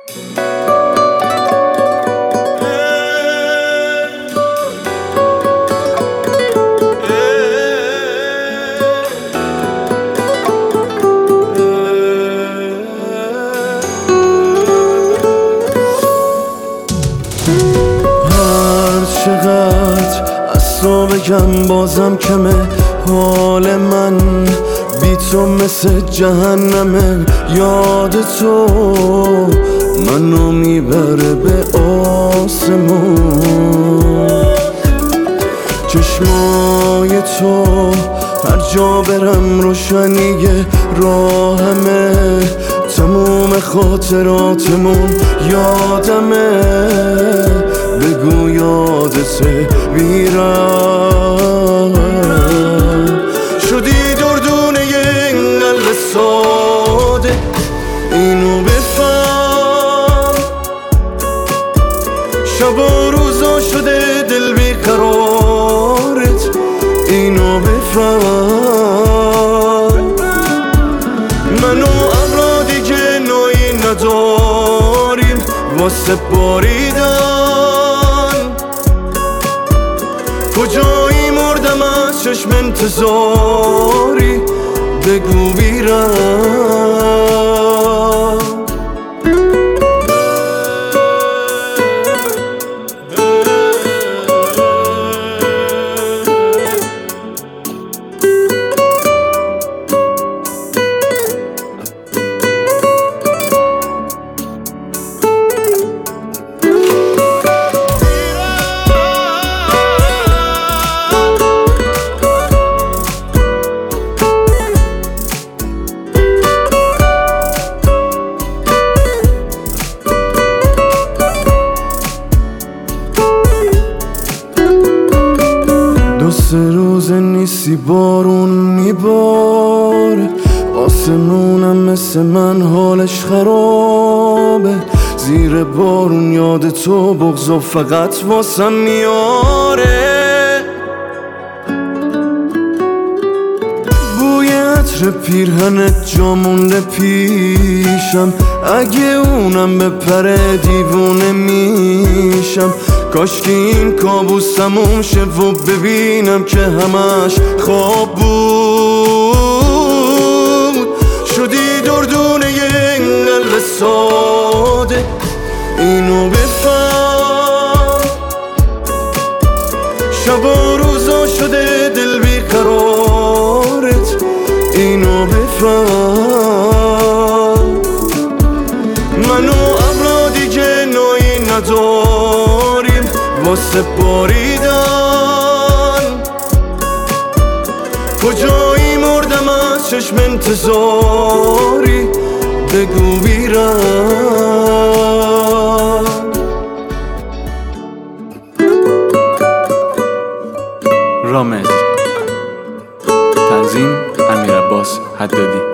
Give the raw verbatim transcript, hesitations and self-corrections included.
چقدر از تو بگم بازم کمه، حال من بی تو مثل جهنمه. یاد تو منو میبره به آسمون، چشمای تو هر جا برم روشنیه راهمه. تموم خاطراتمون یادمه، بگو یادته بیرم. شدی دردونه این قلب ساده، اینو بفهم. شب و روزا شده دل بیقرارت، اینو بفهم. منو ابرا دیگه نوعی نداریم واسه باریدن. کجایی مردم از چشم انتظاری، بگو بیرم. سه روز نیستی بارون میباره، آسمونم مثل من حالش خرابه. زیر بارون یاد تو بغض و فقط واسم میاره. بوی عطر پیرهنت جا مونده پیشم، اگه اونم بپره دیوونه میشم. کاش که این کابوس تموم شه و ببینم که همش خواب بود. شدی دردونه این قلب ساده، اینو بفهم. شب و روزا شده دل بیقرارت، اینو بفهم. منو ابرا دیگه نوعی نداریم واسه باریدن. کجایی مردم از چشم انتظاری، بگو بیرم. رامز، تنظیم امیر عباس حدادی.